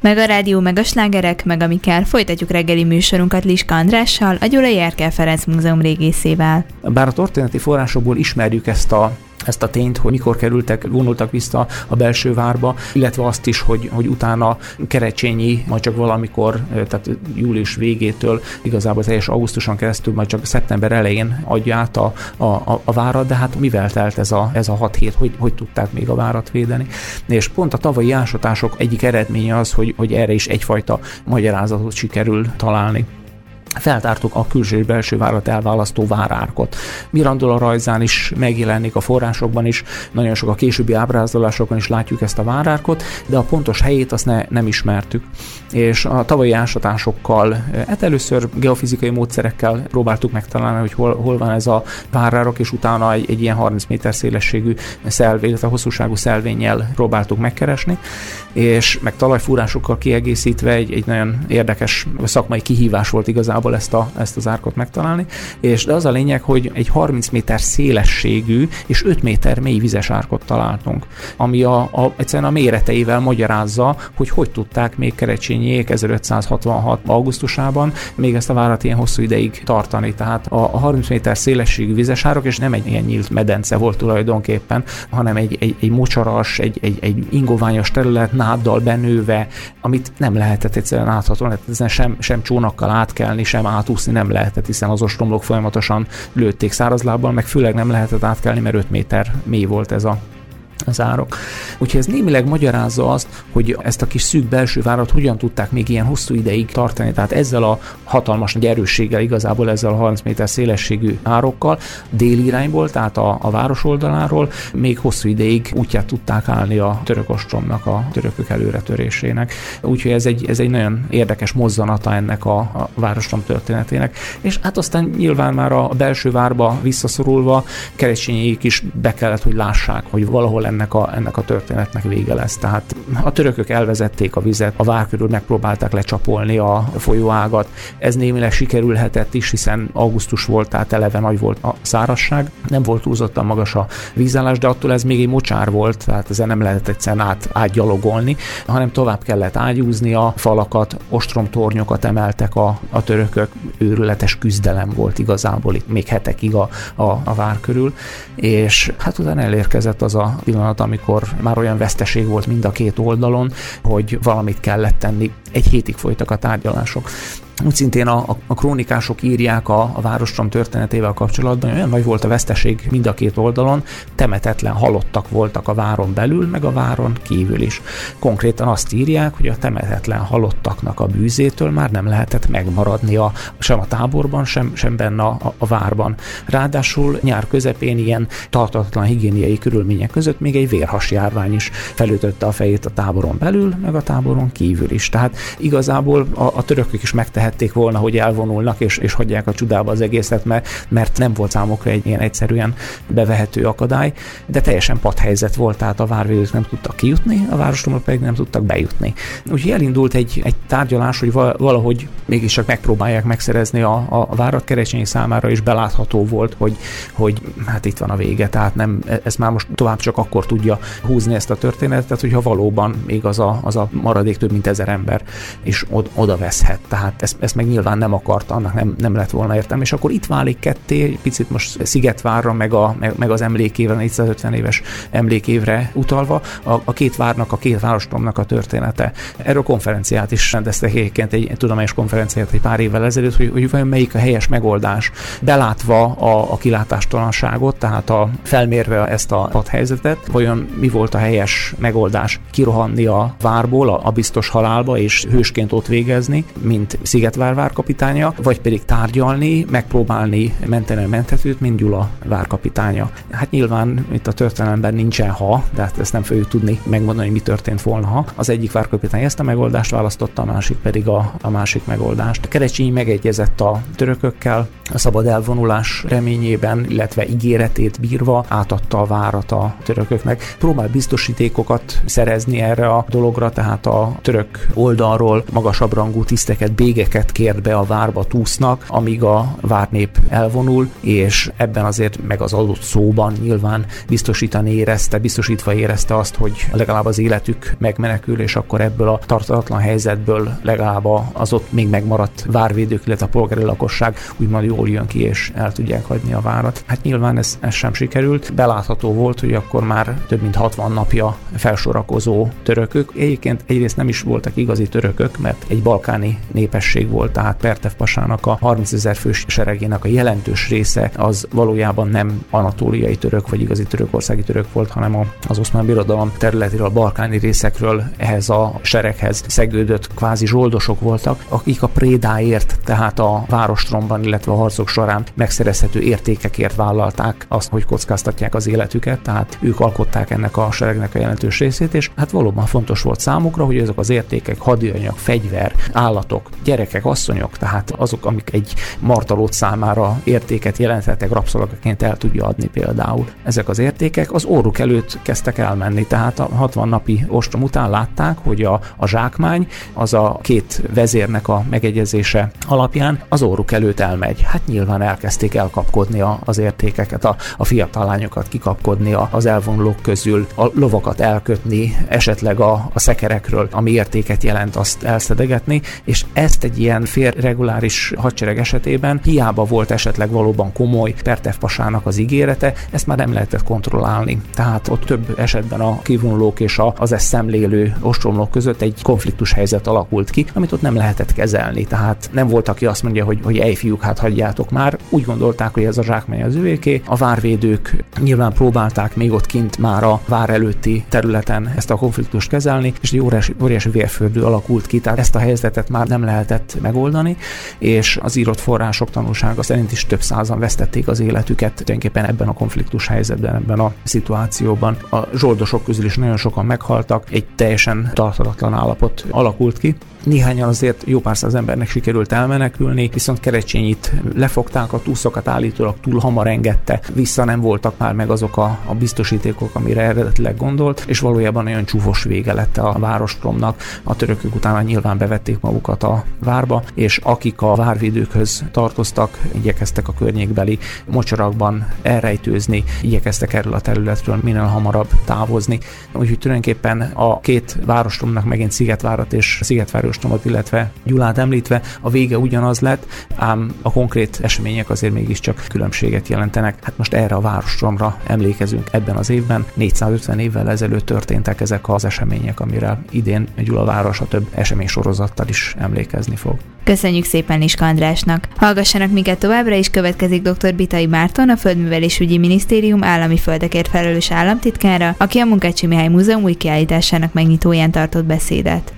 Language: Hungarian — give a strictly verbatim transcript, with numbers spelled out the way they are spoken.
Meg a rádió, meg a slágerek, meg a Mikkel. Folytatjuk reggeli műsorunkat Liska Andrással, a Gyulai Erkel Ferenc Múzeum régészével. Bár a történeti forrásokból ismerjük ezt a ezt a tényt, hogy mikor kerültek, vonultak vissza a belső várba, illetve azt is, hogy, hogy utána Kerecsényi majd csak valamikor, tehát július végétől igazából teljes augusztuson keresztül, majd csak szeptember elején adja át a, a, a várat, de hát mivel telt ez a, ez a hat hét, hogy, hogy tudták még a várat védeni. És pont a tavalyi ásatások egyik eredménye az, hogy, hogy erre is egyfajta magyarázatot sikerül találni. Feltártuk a külső és belső várat elválasztó várárkot. Mirandola rajzán is megjelenik, a forrásokban is, nagyon sok a későbbi ábrázolásokon is látjuk ezt a várárkot, de a pontos helyét azt ne, nem ismertük. És a tavalyi ásatásokkal, hát először geofizikai módszerekkel próbáltuk megtalálni, hogy hol, hol van ez a várárok, és utána egy, egy ilyen harminc méter szélességű szelvény, illetve hosszúságú szelvénnyel próbáltuk megkeresni, és meg talajfúrásokkal kiegészítve egy, egy nagyon érdekes szakmai kihívás volt igazából ezt, a, ezt az árkot megtalálni, és de az a lényeg, hogy egy harminc méter szélességű és öt méter mély vizes árkot találtunk, ami a, a, egyszerűen a méreteivel magyarázza, hogy hogy tudták még Kerecsényiék ezerötszázhatvanhat augusztusában még ezt a várat ilyen hosszú ideig tartani. Tehát a, a harminc méter szélességű vizes árok, és nem egy ilyen nyílt medence volt tulajdonképpen, hanem egy, egy, egy mocsaras, egy, egy, egy ingoványos terület náddal benőve, amit nem lehetett egyszerűen áthatolni, ezen sem, sem csónakkal átkelni, sem átúszni nem lehetett, hiszen az ostromlók folyamatosan lőtték szárazlábbal, meg főleg nem lehetett átkelni, mert öt méter mély volt ez a az árok. Úgyhogy ez némileg magyarázza azt, hogy ezt a kis szűk belső várat hogyan tudták még ilyen hosszú ideig tartani. Tehát ezzel a hatalmas nagy erősséggel, igazából ezzel a harminc méter szélességű árokkal déli irányból, tehát a, a város oldaláról még hosszú ideig útját tudták állni a török ostromnak, a törökök előretörésének. Úgyhogy ez egy, ez egy nagyon érdekes mozzanata ennek a, a várostrom történetének. És hát aztán nyilván már a belső várba visszaszorulva Kerecsényiék is be kellett, hogy lássák, hogy valahol ennek a, ennek a történetnek vége lesz. Tehát a törökök elvezették a vizet, a vár körül megpróbálták lecsapolni a folyóágat. Ez némileg sikerülhetett is, hiszen augusztus volt, tehát eleve nagy volt a szárazság. Nem volt túlzottan magas a vízállás, de attól ez még egy mocsár volt, tehát ezen nem lehetett egyszerűen át, átgyalogolni, hanem tovább kellett ágyúzni a falakat, ostromtornyokat emeltek a, a törökök. Őrületes küzdelem volt igazából itt még hetekig a, a, a vár körül, és hát utána elérkezett az a pillanat, amikor már olyan veszteség volt mind a két oldalon, hogy valamit kellett tenni. Egy hétig folytak a tárgyalások. Úgy szintén a, a, a krónikások írják a, a várostrom történetével kapcsolatban, olyan nagy volt a veszteség mind a két oldalon, temetetlen halottak voltak a váron belül, meg a váron kívül is. Konkrétan azt írják, hogy a temetetlen halottaknak a bűzétől már nem lehetett megmaradni a, sem a táborban, sem, sem benne a, a várban. Ráadásul nyár közepén ilyen tartatlan higiéniai körülmények között még egy vérhasjárvány is felütötte a fejét a táboron belül, meg a táboron kívül is. Tehát igazából a, a törökök is megtehették volna, hogy elvonulnak és, és hagyják a csudába az egészet, mert, mert nem volt számukra egy ilyen egyszerűen bevehető akadály, de teljesen padhelyzet volt, tehát a várvédők nem tudtak kijutni, a várostromra pedig nem tudtak bejutni. Úgyhogy elindult egy, egy tárgyalás, hogy valahogy mégiscsak megpróbálják megszerezni a, a várat. Kerecsényi számára is belátható volt, hogy, hogy hát itt van a vége, tehát nem, ez már most tovább csak akkor tudja húzni ezt a történetet, hogyha valóban még az a, az a maradék több mint ezer ember is od, oda veszhet. Tehát ezt, ezt meg nyilván nem akarta, annak nem, nem lett volna értelme. És akkor itt válik ketté, picit most Szigetvárra, meg, a, meg, meg az emlékévre, négyszázötven éves emlékévre utalva, a, a két várnak, a két várostromnak a története. Erről konferenciát is rendeztek egyébként, egy, egy tudományos konferenciát egy pár évvel ezelőtt, hogy, hogy vajon melyik a helyes megoldás. Belátva a, a kilátástalanságot, tehát a, felmérve ezt a padhelyzetet, vajon mi volt a helyes megoldás? Kirohanni a várból, a, a biztos halálba, és hősként ott végezni, mint Szigetvár várkapitánya, vagy pedig tárgyalni, megpróbálni menteni a menthetőt, mint Gyula várkapitánya. Hát nyilván itt a történelemben nincsen ha, de hát ezt nem fogjuk tudni megmondani, hogy mi történt volna, ha. Az egyik várkapitány ezt a megoldást választotta, a másik pedig a, a másik megoldást. Kerecsényi megegyezett a törökökkel, a szabad elvonulás reményében, illetve ígéretét bírva átadta a várat a törököknek. Próbál biztosítékokat szerezni erre a dologra, tehát a török oldalról magasabb rangú tiszteket, bégeket értékeket kért be a várba Tusznak, amíg a várnép elvonul, és ebben azért meg az adott szóban nyilván biztosítani érezte, biztosítva érezte azt, hogy legalább az életük megmenekül, és akkor ebből a tartatatlan helyzetből legalább az ott még megmaradt várvédők, illetve a polgári lakosság úgymond jól jön ki, és el tudják hagyni a várat. Hát nyilván ez, ez sem sikerült. Belátható volt, hogy akkor már több mint hatvan napja felsorakozó törökök. Egyébként egyrészt nem is voltak igazi törökök, mert egy balkáni népesség volt, tehát Pertev pasának a harmincezer fős seregének a jelentős része az valójában nem anatóliai török vagy igazi törökországi török volt, hanem az Oszmán Birodalom területéről, a balkáni részekről ehhez a sereghez szegődött kvázi zsoldosok voltak, akik a prédáért, tehát a várostromban, illetve a harcok során megszerezhető értékekért vállalták azt, hogy kockáztatják az életüket, tehát ők alkották ennek a seregnek a jelentős részét, és hát valóban fontos volt számukra, hogy ezek az értékek, hadianyag, fegyver, állatok, gyerekek, asszonyok, tehát azok, amik egy martalót számára értéket jelenthettek, rabszolgaként el tudja adni például. Ezek az értékek az orruk előtt kezdtek elmenni, tehát a hatvan napi ostrom után látták, hogy a, a zsákmány az a két vezérnek a megegyezése alapján az orruk előtt elmegy. Hát nyilván elkezdték elkapkodni a, az értékeket, a, a fiatal lányokat kikapkodni a, az elvonulók közül, a lovakat elkötni, esetleg a, a szekerekről, ami értéket jelent, azt elszedegetni, és ezt egy ilyen félreguláris hadsereg esetében hiába volt esetleg valóban komoly Pertev pasának az ígérete, ezt már nem lehetett kontrollálni. Tehát ott több esetben a kivonulók és a, az ezt szemlélő ostromlók között egy konfliktus helyzet alakult ki, amit ott nem lehetett kezelni. Tehát nem volt, aki azt mondja, hogy, hogy ej fiúk, hát hagyjátok már. Úgy gondolták, hogy ez a zsákmány az övéké. A várvédők nyilván próbálták még ott kint már a vár előtti területen ezt a konfliktust kezelni, és egy óriási, óriási vérfürdő alakult ki, tehát ezt a helyzetet már nem lehetett megoldani, és az írott források tanúsága szerint is több százan vesztették az életüket tulajdonképpen ebben a konfliktus helyzetben, ebben a szituációban. A zsoldosok közül is nagyon sokan meghaltak, egy teljesen tartatatlan állapot alakult ki. Néhányan azért jó pár száz embernek sikerült elmenekülni, viszont Kerecsényit lefogták, a túszokat állítólag túl hamar engedte, vissza nem voltak már meg azok a, a biztosítékok, amire eredetileg gondolt, és valójában nagyon csúfos vége lett a várostromnak. A törökök utána nyilván bevették magukat a várba, és akik a várvédőkhöz tartoztak, igyekeztek a környékbeli mocsarakban elrejtőzni, igyekeztek erről a területről minél hamarabb távozni. Úgyhogy tulajdonképpen a két várostromnak, megint Szigetvárat és Szigetváros illetve Gyulát említve, a vége ugyanaz lett, ám a konkrét események azért mégiscsak különbséget jelentenek. Hát most erre a várostromra emlékezünk ebben az évben. négyszázötven évvel ezelőtt történtek ezek az események, amire idén Gyula városa több eseménysorozattal is emlékezni fog. Köszönjük szépen Liska Andrásnak! Hallgassanak minket továbbra is, következik dr. Bitay Márton, a Földművelésügyi Minisztérium állami földekért felelős államtitkára, aki a Munkácsy Mihály Múzeum új kiállításának megnyitóján tartott beszédet.